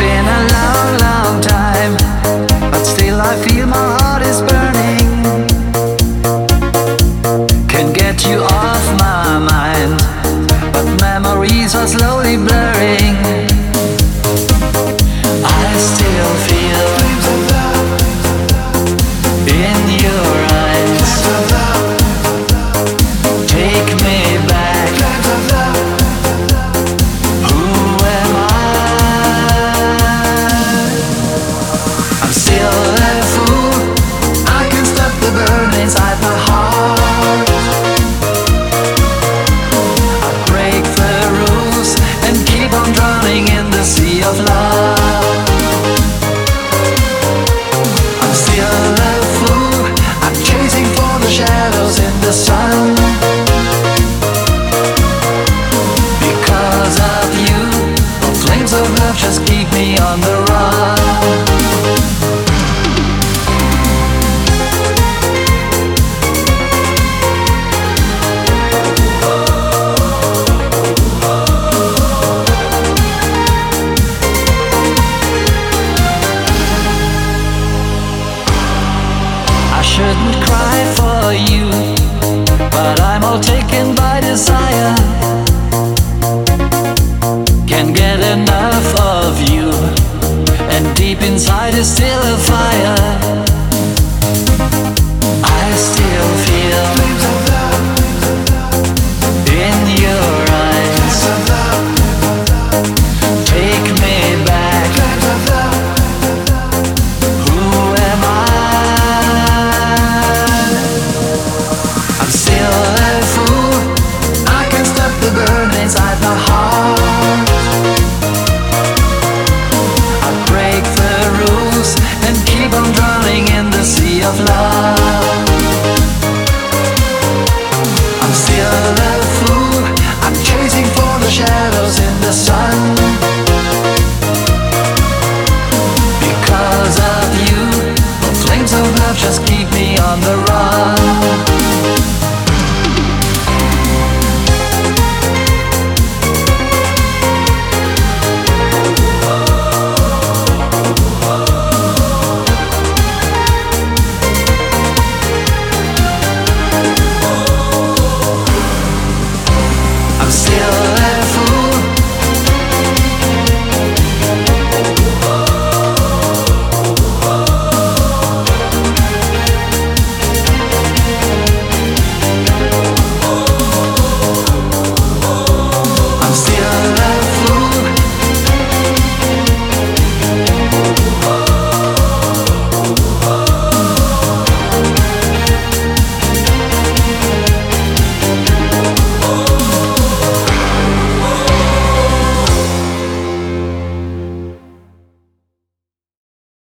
been a long, long time, but still I feel my heart is burning. Can't get you off my mind, but memories are slowly blurring. I still feel in your eyes. Take me back. Who am I? I'm still a fool. I can't stop the burn inside my heart. I break the rules and keep on drowning in the sea of love. I'm still a fool. I'm chasing for the shadows in the sun. Because of you, the flames of love just keep me on the run. I shouldn't cry for you, but I'm all taken by desire. Can't get enough of you, and deep inside is still a fire.